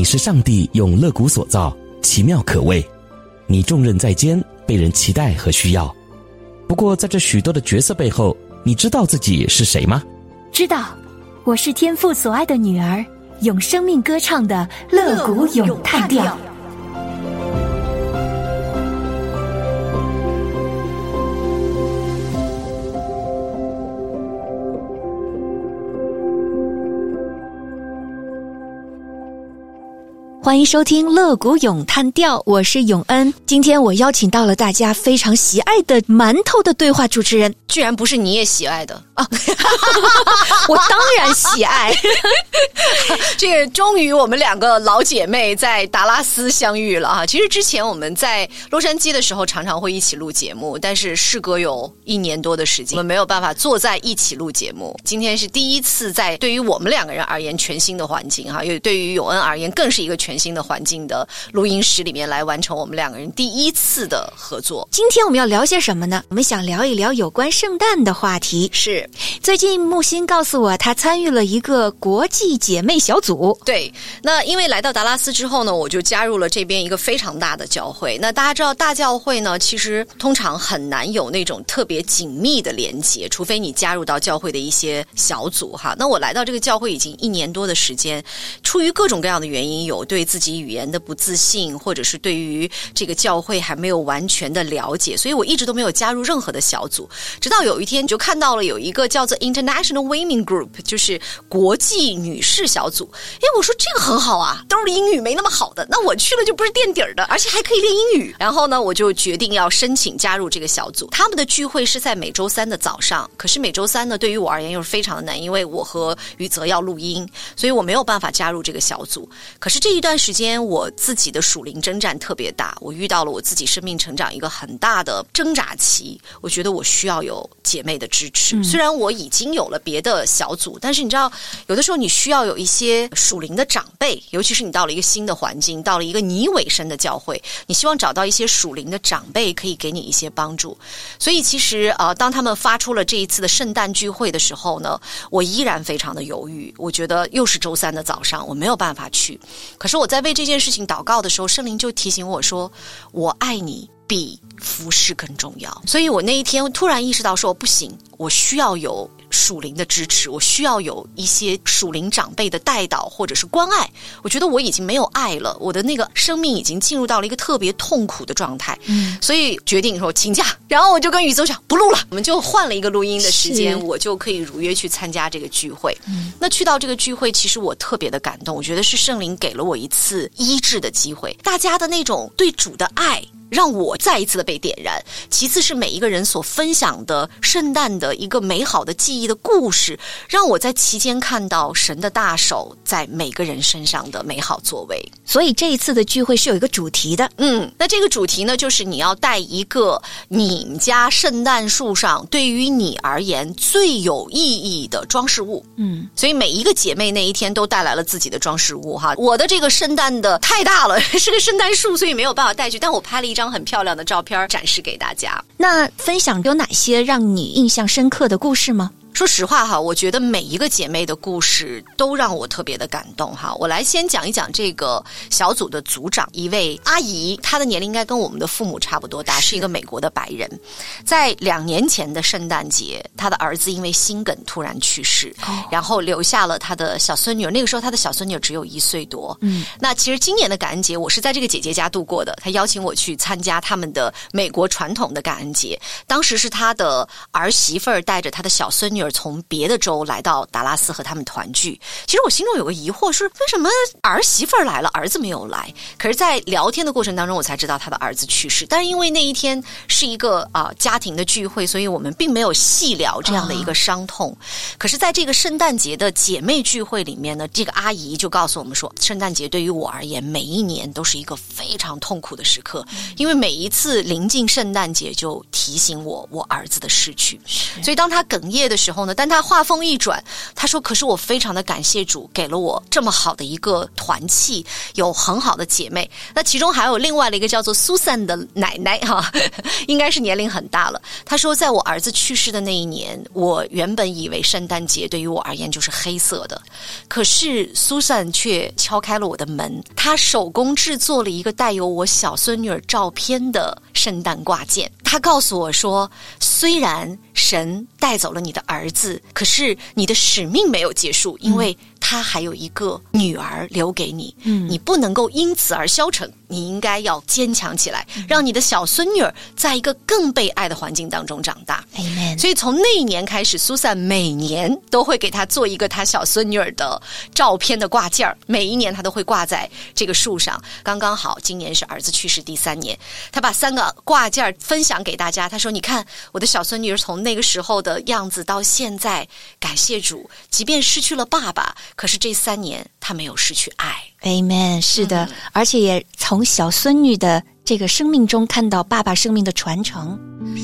你是上帝用肋骨所造，奇妙可畏。你重任在肩，被人期待和需要。不过在这许多的角色背后，你知道自己是谁吗？ 知道，我是天父所爱的女儿，用生命歌唱的肋骨咏叹调。欢迎收听肋骨咏叹调，我是永恩。今天我邀请到了大家非常喜爱的馒头的对话主持人， 居然不是你也喜爱的啊！ 我当然喜爱。 这个终于我们两个老姐妹在达拉斯相遇了哈。其实之前我们在洛杉矶的时候常常会一起录节目，但是事隔有1年多的时间，我们没有办法坐在一起录节目。今天是第一次在对于我们两个人而言全新的环境哈，因为对于永恩而言更是一个全新的环境的录音室里面来完成我们两个人第一次的合作。 今天我们要聊些什么呢？我们想聊一聊有关圣诞的话题。 是， 最近木星告诉我她参与了一个国际姐妹小组。 对，那因为来到达拉斯之后呢，我就加入了这边一个非常大的教会。那大家知道大教会呢，其实通常很难有那种特别紧密的连结，除非你加入到教会的一些小组哈。那我来到这个教会已经1年多的时间，出于各种各样的原因，有对自己语言的不自信，或者是对于这个教会还没有完全的了解，所以我一直都没有加入任何的小组。直到有一天就看到了有一个叫做 International Women Group， 就是国际女士小组。我说这个很好啊，都是英语没那么好的，那我去了就不是垫底儿的，而且还可以练英语。然后呢，我就决定要申请加入这个小组。他们的聚会是在每周3的早上，可是每周3呢，对于我而言又是非常的难，因为我和宇泽要录音，所以我没有办法加入这个小组。可是这一段时间我自己的属灵征战特别大，我遇到了我自己生命成长一个很大的挣扎期，我觉得我需要有姐妹的支持。虽然我已经有了别的小组，但是你知道有的时候你需要有一些属灵的长辈，尤其是你到了一个新的环境，到了一个你委身的教会，你希望找到一些属灵的长辈可以给你一些帮助。所以其实当他们发出了这一次的圣诞聚会的时候呢，我依然非常的犹豫，我觉得又是周3的早上，我没有办法去。可是我在为这件事情祷告的时候，圣灵就提醒我说，我爱你比服事更重要。所以我那一天突然意识到说，不行，我需要有属灵的支持，我需要有一些属灵长辈的带导或者是关爱。我觉得我已经没有爱了，我的那个生命已经进入到了一个特别痛苦的状态。所以决定说请假，然后我就跟宇泽讲不录了，我们就换了一个录音的时间，我就可以如约去参加这个聚会。那去到这个聚会，其实我特别的感动，我觉得是圣灵给了我一次医治的机会，大家的那种对主的爱让我再一次的被点燃。其次是每一个人所分享的圣诞的一个美好的记忆的故事，让我在期间看到神的大手在每个人身上的美好作为。 所以这一次的聚会是有一个主题的。 那这个主题呢，就是你要带一个你们家圣诞树上对于你而言最有意义的装饰物。所以每一个姐妹那一天都带来了自己的装饰物哈。我的这个圣诞的太大了，是个圣诞树，所以没有办法带去，但我拍了一张很漂亮的照片展示给大家。 那分享有哪些让你印象深刻的故事吗？ 说实话哈，我觉得每一个姐妹的故事都让我特别的感动哈。我来先讲一讲这个小组的组长，一位阿姨，她的年龄应该跟我们的父母差不多大，是一个美国的白人。在2年前的圣诞节，她的儿子因为心梗突然去世，然后留下了她的小孙女儿。那个时候她的小孙女儿只有1岁多。那其实今年的感恩节我是在这个姐姐家度过的，她邀请我去参加他们的美国传统的感恩节。当时是她的儿媳妇儿带着她的小孙女儿从别的州来到达拉斯和他们团聚。其实我心中有个疑惑，是为什么儿媳妇儿来了，儿子没有来？可是在聊天的过程当中我才知道他的儿子去世。但是因为那一天是一个家庭的聚会，所以我们并没有细聊这样的一个伤痛。可是在这个圣诞节的姐妹聚会里面呢，这个阿姨就告诉我们说，圣诞节对于我而言每一年都是一个非常痛苦的时刻，因为每一次临近圣诞节就提醒我儿子的逝去。所以当他哽咽的时候呢，但他话锋一转，他说可是我非常的感谢主给了我这么好的一个团契，有很好的姐妹。那其中还有另外的一个叫做 Susan 的奶奶应该是年龄很大了。他说在我儿子去世的那一年，我原本以为圣诞节对于我而言就是黑色的，可是 Susan 却敲开了我的门，她手工制作了一个带有我小孙女儿照片的圣诞挂件。她告诉我说，虽然神带走了你的儿子，可是你的使命没有结束，因为他还有一个女儿留给你，你不能够因此而消沉，你应该要坚强起来，让你的小孙女儿在一个更被爱的环境当中长大。 Amen。 所以从那一年开始，苏珊每年都会给她做一个她小孙女儿的照片的挂件，每一年她都会挂在这个树上。刚刚好今年是儿子去世第3年，她把3个挂件分享给大家，她说你看我的小孙女儿从那个时候的样子到现在，感谢主，即便失去了爸爸，可是这3年她没有失去爱。 Amen。 是的，而且也从小孙女的这个生命中看到爸爸生命的传承。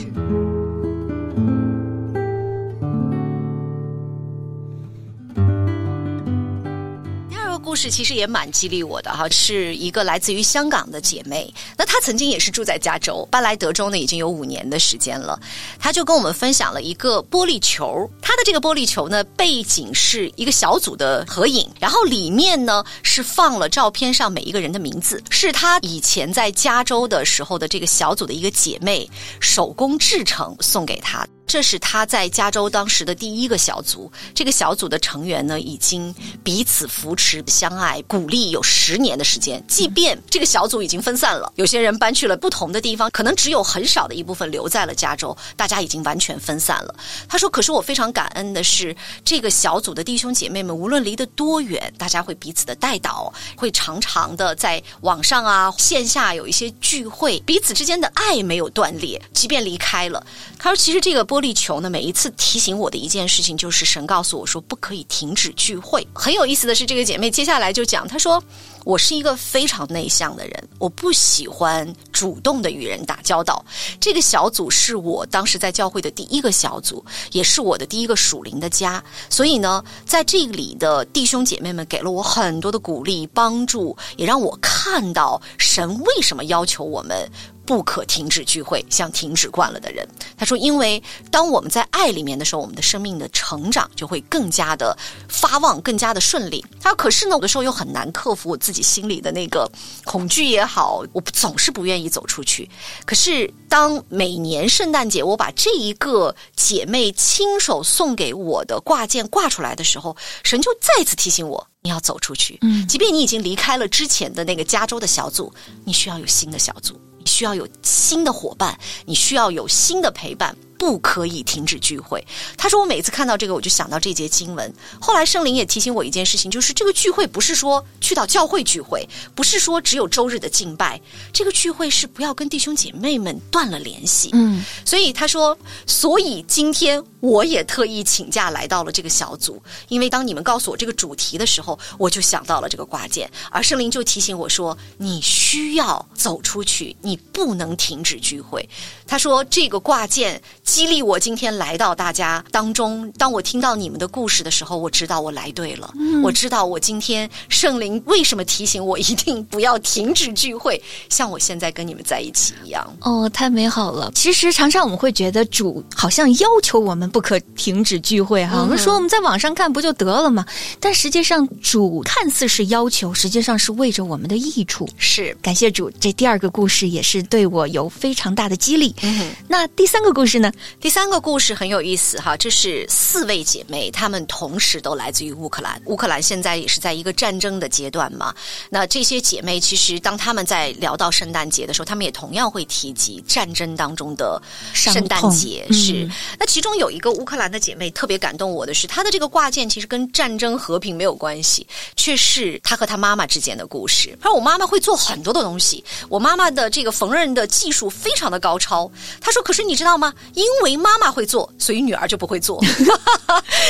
故事其实也蛮激励我的哈，是一个来自于香港的姐妹，那她曾经也是住在加州，搬来德州呢已经有5年的时间了。她就跟我们分享了一个玻璃球，她的这个玻璃球呢背景是一个小组的合影，然后里面呢是放了照片上每一个人的名字，是她以前在加州的时候的这个小组的一个姐妹手工制成送给她。这是他在加州当时的第1个小组，这个小组的成员呢已经彼此扶持相爱鼓励有10年的时间，即便这个小组已经分散了，有些人搬去了不同的地方，可能只有很少的一部分留在了加州，大家已经完全分散了。他说可是我非常感恩的是，这个小组的弟兄姐妹们无论离得多远，大家会彼此的带导，会常常的在网上啊线下有一些聚会，彼此之间的爱没有断裂，即便离开了。他说其实这个玻璃球呢，每一次提醒我的一件事情就是神告诉我说不可以停止聚会。很有意思的是，这个姐妹接下来就讲，她说我是一个非常内向的人，我不喜欢主动的与人打交道。这个小组是我当时在教会的第1个小组，也是我的第1个属灵的家，所以呢在这里的弟兄姐妹们给了我很多的鼓励帮助，也让我看到神为什么要求我们不可停止聚会，像停止惯了的人。他说因为当我们在爱里面的时候，我们的生命的成长就会更加的发旺，更加的顺利。他说可是呢有的时候又很难克服我自己心里的那个恐惧也好，我总是不愿意走出去。可是当每年圣诞节我把这一个姐妹亲手送给我的挂件挂出来的时候，神就再次提醒我你要走出去，即便你已经离开了之前的那个加州的小组，你需要有新的小组，你需要有新的伙伴，你需要有新的陪伴，不可以停止聚会。他说我每次看到这个我就想到这节经文，后来圣灵也提醒我一件事情，就是这个聚会不是说去到教会聚会，不是说只有周日的敬拜，这个聚会是不要跟弟兄姐妹们断了联系。所以他说所以今天我也特意请假来到了这个小组，因为当你们告诉我这个主题的时候，我就想到了这个挂件，而圣灵就提醒我说你需要走出去，你不能停止聚会。他说这个挂件激励我今天来到大家当中，当我听到你们的故事的时候，我知道我来对了，我知道我今天圣灵为什么提醒我一定不要停止聚会，像我现在跟你们在一起一样。 哦，太美好了。其实常常我们会觉得主好像要求我们不可停止聚会哈，我们说我们在网上看不就得了吗？但实际上主看似是要求，实际上是为着我们的益处。 是， 感谢主，这第2个故事也是对我有非常大的激励。那第3个故事呢？ 第3个故事很有意思哈，这是4位姐妹，她们同时都来自于乌克兰。乌克兰现在也是在一个战争的阶段嘛，那这些姐妹其实当她们在聊到圣诞节的时候，她们也同样会提及战争当中的圣诞节。是，那其中有一个乌克兰的姐妹特别感动我的是，她的这个挂件其实跟战争和平没有关系，却是她和她妈妈之间的故事。她说我妈妈会做很多的东西，我妈妈的这个缝纫的技术非常的高超。她说可是你知道吗，因为妈妈会做，所以女儿就不会做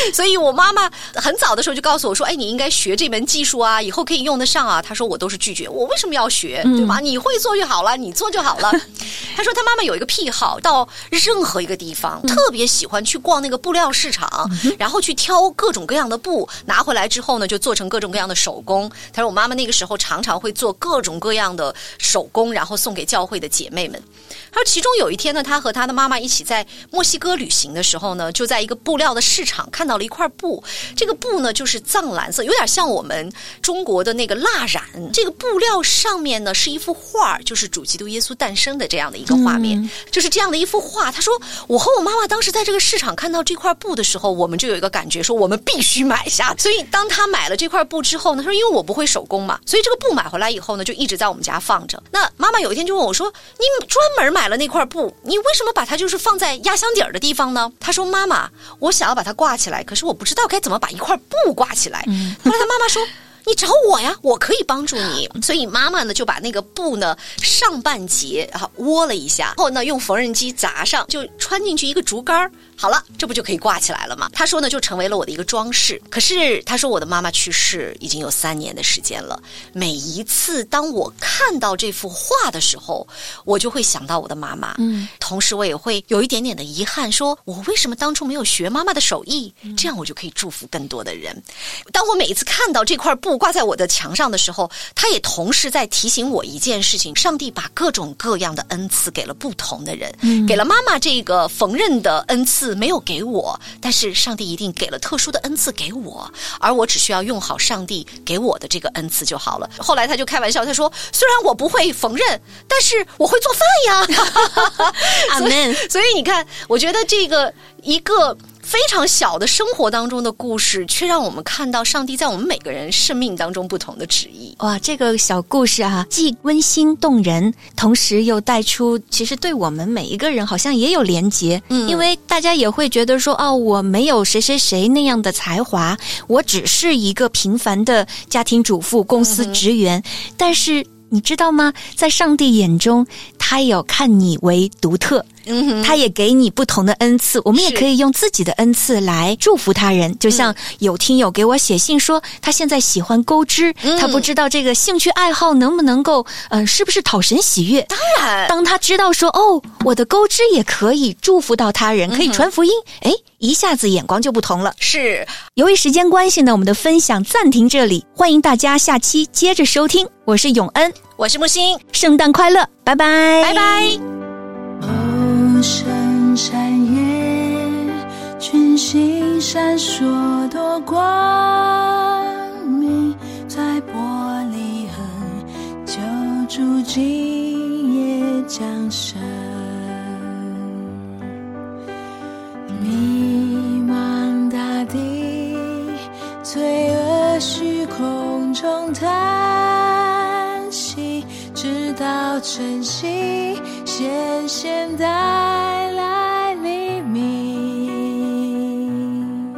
所以我妈妈很早的时候就告诉我说，哎，你应该学这门技术啊，以后可以用得上啊。她说我都是拒绝，我为什么要学，对吧？你会做就好了，你做就好了。她说她妈妈有一个癖好，到任何一个地方特别喜欢去逛那个布料市场，然后去挑各种各样的布，拿回来之后呢，就做成各种各样的手工。她说我妈妈那个时候常常会做各种各样的手工，然后送给教会的姐妹们。她说其中有一天呢，她和她的妈妈一起在墨西哥旅行的时候呢，就在一个布料的市场看到了一块布，这个布呢就是藏蓝色，有点像我们中国的那个蜡染。这个布料上面呢是一幅画，就是主基督耶稣诞生的这样的一个画面，就是这样的一幅画。她说我和我妈妈当时在这个市场看到这块布的时候，我们就有一个感觉说我们必须买下。所以当她买了这块布之后呢，她说因为我不会手工嘛，所以这个布买回来以后呢就一直在我们家放着。那妈妈有一天就问我说，你专门买了那块布，你为什么把它就是放在压箱底儿的地方呢？她说妈妈，我想要把它挂起来，可是我不知道该怎么把一块布挂起来。后来她妈妈说你找我呀，我可以帮助你。所以妈妈呢就把那个布呢上半截窝了一下，然后呢用缝纫机砸上，就穿进去一个竹竿，好了，这不就可以挂起来了吗？她说呢就成为了我的一个装饰。可是她说我的妈妈去世已经有3年的时间了，每一次当我看到这幅画的时候，我就会想到我的妈妈，同时我也会有一点点的遗憾，说我为什么当初没有学妈妈的手艺，这样我就可以祝福更多的人。当我每一次看到这块布挂在我的墙上的时候，它也同时在提醒我一件事情，上帝把各种各样的恩赐给了不同的人，给了妈妈这个缝纫的恩赐没有给我，但是上帝一定给了特殊的恩赐给我，而我只需要用好上帝给我的这个恩赐就好了。后来他就开玩笑，他说虽然我不会缝纫，但是我会做饭呀。阿们。所以你看，我觉得这个一个非常小的生活当中的故事，却让我们看到上帝在我们每个人生命当中不同的旨意。 哇，这个小故事啊，既温馨动人，同时又带出其实对我们每一个人好像也有连结。因为大家也会觉得说，哦，我没有谁谁谁那样的才华，我只是一个平凡的家庭主妇、公司职员，但是你知道吗？在上帝眼中，他有看你为独特，他也给你不同的恩赐。我们也可以用自己的恩赐来祝福他人。就像有听友给我写信说，他现在喜欢钩织，他不知道这个兴趣爱好能不能够是不是讨神喜悦。 当然， 当他知道说，哦，我的钩织也可以祝福到他人，可以传福音，一下子眼光就不同了。 是， 由于时间关系呢，我们的分享暂停这里，欢迎大家下期接着收听。我是永恩， 我是木星， 圣诞快乐，拜拜， 拜拜。 哦，深山夜，群星闪烁多光明，在玻璃痕就住今夜降生。迷茫大地，罪恶虚空中叹息，直到晨曦显现带来黎明，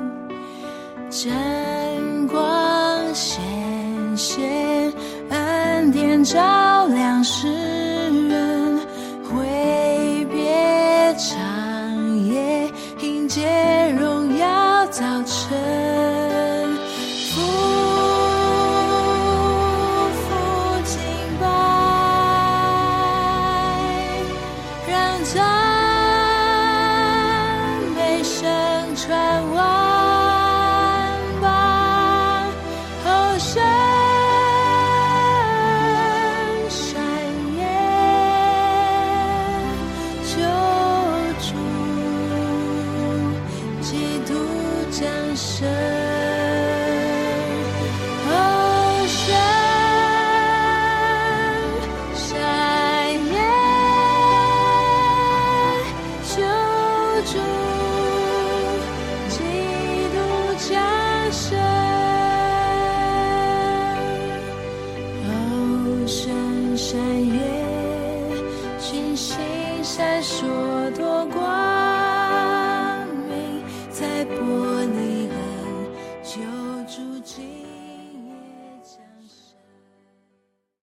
真光显现，恩典照亮世人，挥别长夜，迎接荣耀早晨，夫妇敬拜，让赞美声传万邦，哦，深山夜，救主基督降生，哦，深山夜，救主基督降生，哦，深山夜，群星闪烁多光